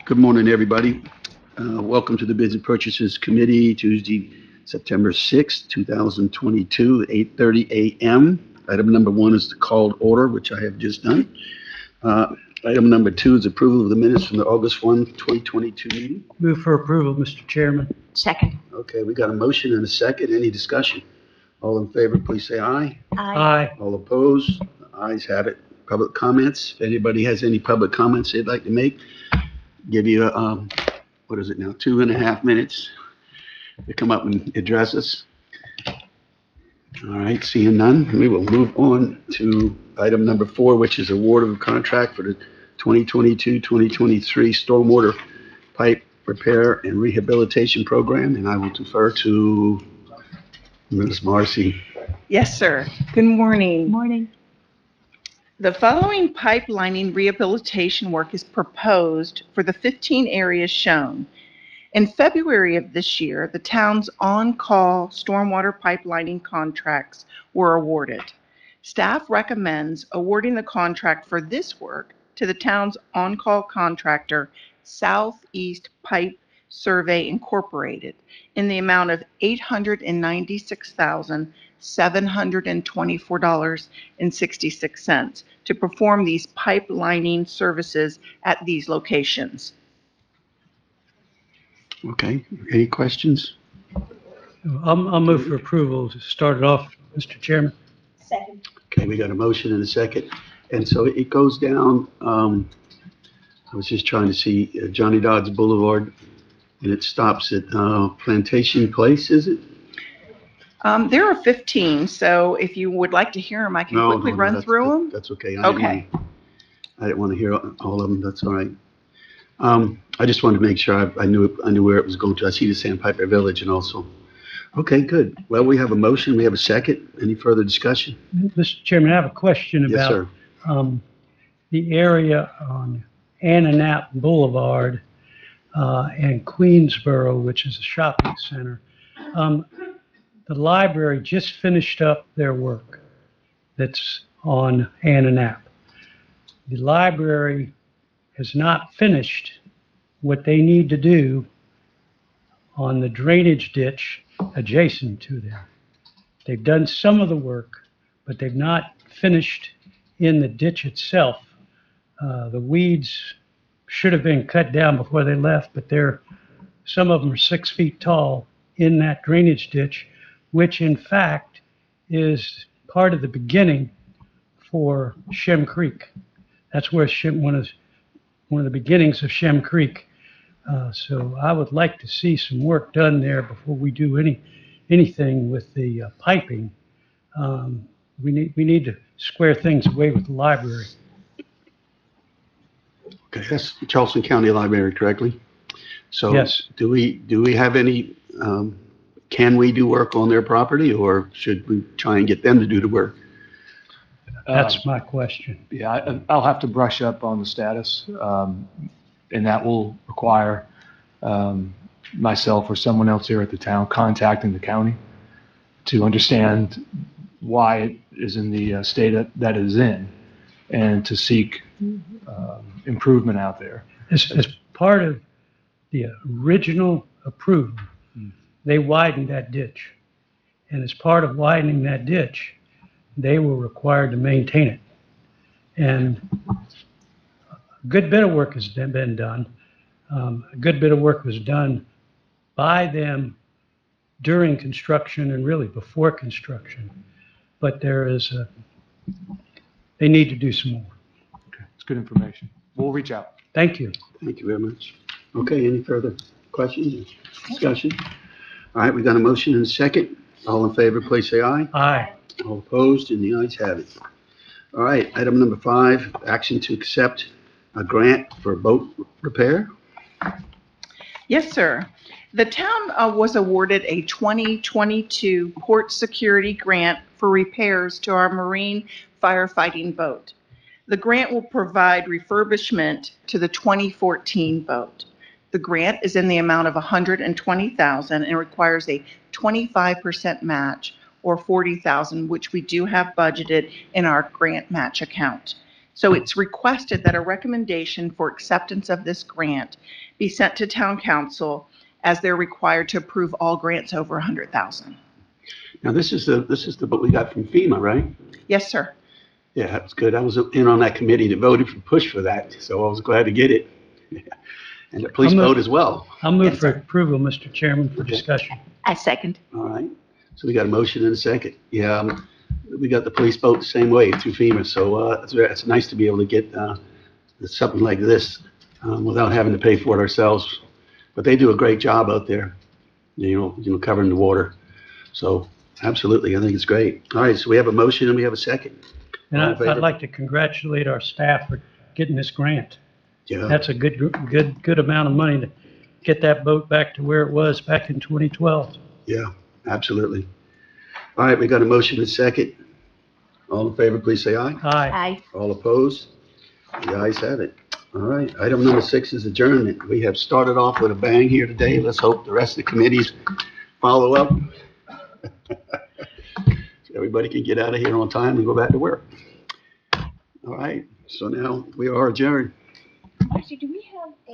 Good morning, everybody. Welcome to the Business Purchases Committee, Tuesday, September 6th, 2022, at 8:30 a.m. Item number one is the called order, which I have just done. Item number two is approval of the minutes from the August 1, 2022 meeting. Move for approval, Mr. Chairman. Second. Okay, we got a motion and a second. Any discussion? All in favor, please say aye. Aye. All opposed? The ayes have it. Public comments. If anybody has any public comments they'd like to make, give you, what is it now, 2.5 minutes to come up and address us. All right, seeing none, we will move on to item number 4, which is award of a contract for the 2022-2023 stormwater pipe repair and rehabilitation program, and I will defer to Ms. Marcy. Yes, sir. Good morning. Morning. The following pipelining rehabilitation work is proposed for the 15 areas shown. In February of this year, the town's on-call stormwater pipelining contracts were awarded. Staff recommends awarding the contract for this work to the town's on-call contractor, Southeast Pipe Survey Incorporated, in the amount of $896,724.66 to perform these pipelining services at these locations. Okay, any questions? I'll move for approval to start it off, Mr. Chairman. Second. Okay, we got a motion and a second. And so it goes down, I was just trying to see Johnny Dodds Boulevard, and it stops at Plantation Place, is it? There are 15, so if you would like to hear them, I can quickly run that's- through them. That's okay. Okay. I didn't want to hear all of them, that's all right. I just wanted to make sure I knew where it was going to. I see the Sandpiper Village and also. Okay, good. Well, we have a motion, we have a second. Any further discussion? Mr. Chairman, I have a question Yes, about sir. the area on Ananap Boulevard and Queensboro, which is a shopping center. The library just finished up their work that's on Ananap. The library has not finished what they need to do on the drainage ditch adjacent to them. They've done some of the work, but they've not finished in the ditch itself. The weeds should have been cut down before they left, but some of them are 6 feet tall in that drainage ditch, which in fact is part of the beginning for Shem Creek. That's where one of the beginnings of Shem Creek. So I would like to see some work done there before we do anything with the piping. We need to square things away with the library. Okay, that's Charleston County Library, correctly? So Yes. do we have any, can we do work on their property, or should we try and get them to do the work? That's my question. Yeah, I'll have to brush up on the status, and that will require myself or someone else here at the town contacting the county to understand why it is in the state that it is in, and to seek improvement out there. As part of the original approval, they widened that ditch. And as part of widening that ditch, they were required to maintain it. And a good bit of work has been done. A good bit of work was done by them during construction and really before construction. But they need to do some more. Okay, it's good information. We'll reach out. Thank you. Thank you very much. Okay, any further questions, discussion? All right, we got a motion and a second. All in favor, please say aye. Aye. All opposed, and the ayes have it. All right, item number 5, action to accept a grant for boat repair. Yes, sir. The town was awarded a 2022 port security grant for repairs to our marine firefighting boat. The grant will provide refurbishment to the 2014 boat. The grant is in the amount of $120,000 and requires a 25% match or $40,000, which we do have budgeted in our grant match account. So it's requested that a recommendation for acceptance of this grant be sent to town council, as they're required to approve all grants over 100,000. Now, this is the book we got from FEMA, right? Yes, sir. Yeah, that's good. I was in on that committee that voted for push for that, so I was glad to get it. And the police I'm a- vote as well. I'll move Yes, for sir. approval, Mr. Chairman, for Okay. discussion. I second. All right. So we got a motion and a second. Yeah, we got the police vote the same way through FEMA, so it's nice to be able to get something like this without having to pay for it ourselves. But they do a great job out there, covering the water. So absolutely, I think it's great. All right, so we have a motion and we have a second. And All in favor? I'd like to congratulate our staff for getting this grant. Yeah, That's a good amount of money to get that boat back to where it was back in 2012. yeah, absolutely. All right, we got a motion and a second. All in favor, please say aye. Aye. Aye. All opposed? The ayes have it. All right, item number 6 is adjournment. We have started off with a bang here today. Let's hope the rest of the committees follow up. So everybody can get out of here on time and go back to work. All right, so now we are adjourned. Actually, do we have